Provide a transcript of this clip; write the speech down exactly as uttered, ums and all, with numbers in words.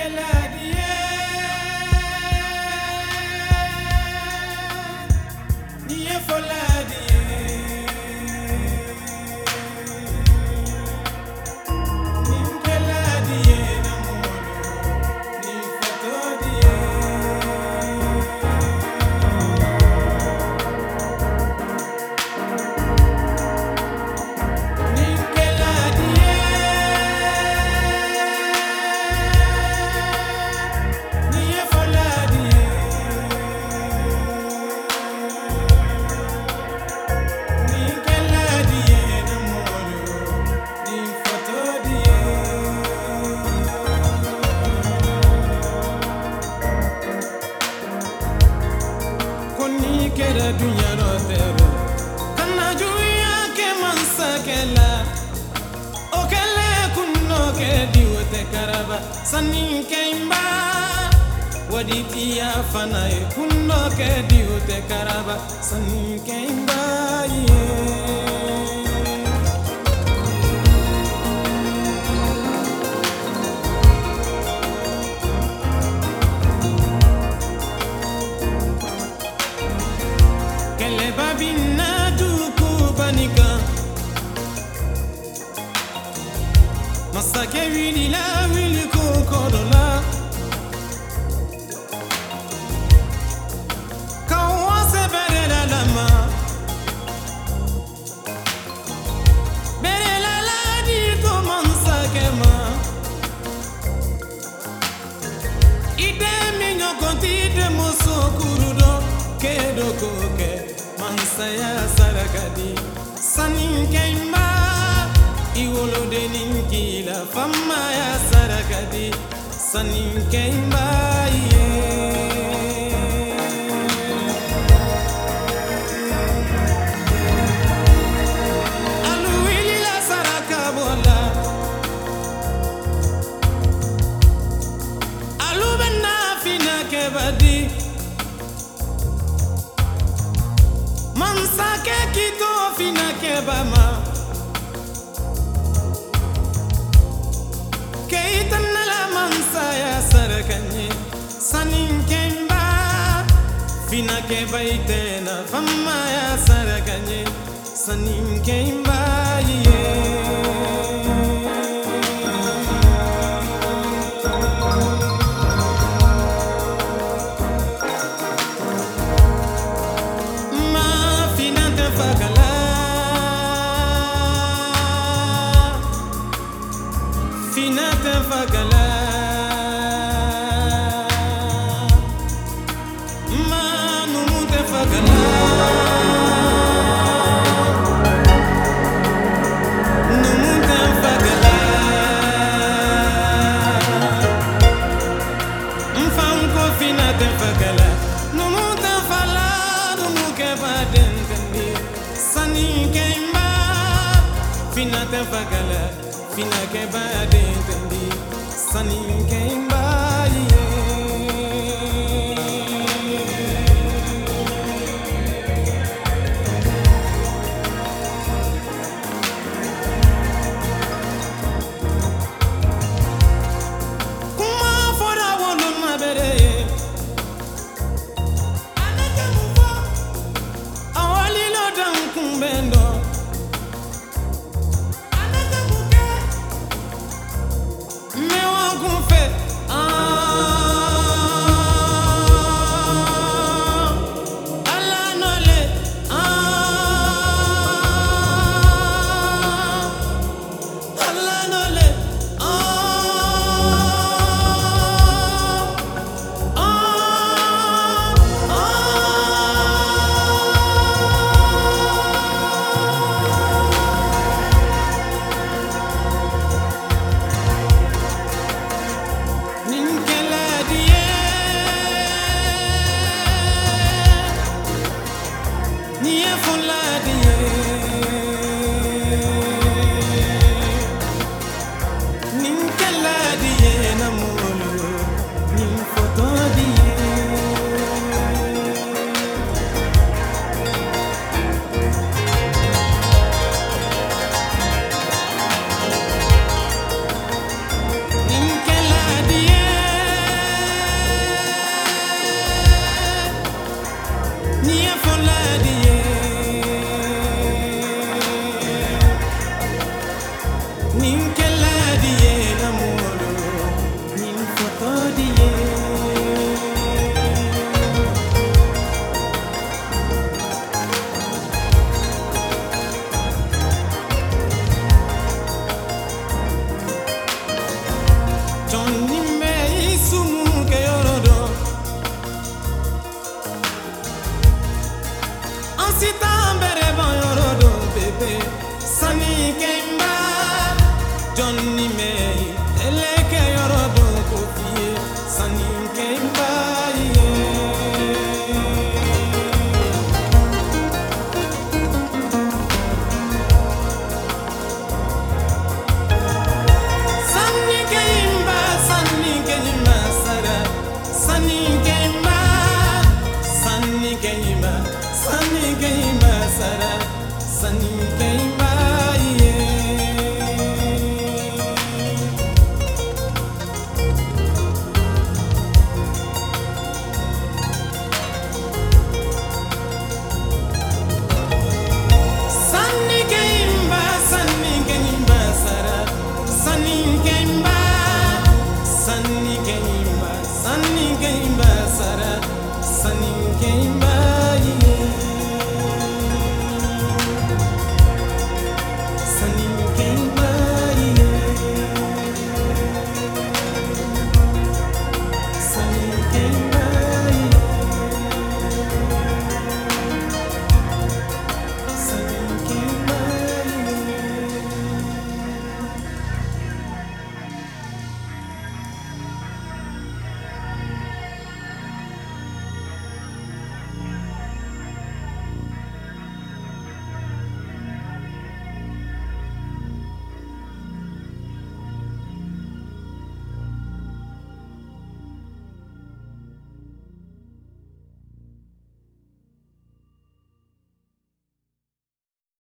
kera dunya rotero kana juya ke mansakela okele kunno ke diwote karaba sanin keimba waditi ya fana kunno ke diwote karaba sanin keimba yeah. Masake wili la wili kokodola Kawase bere la lama Bere la la di ko mansake ma Ide minyo konti de moso kurudo Kedo koke mansaya sarakadi Sanin keimba Iwolo deninki la fama ya sarakadi sanin keimba Alu wili la saraka bola Alu benna fina kebadi Mansa ke kito fina kebama Sarakanye sanin kemba fina ke baitena fama ya sarakanye sanin kemba ma fina te fagala fina te fagala Fina te fagala, fina ke ba dentendi, sani ke imba kuma fora wono mabere, anaka mufa, awali lo dan kumbendo. ele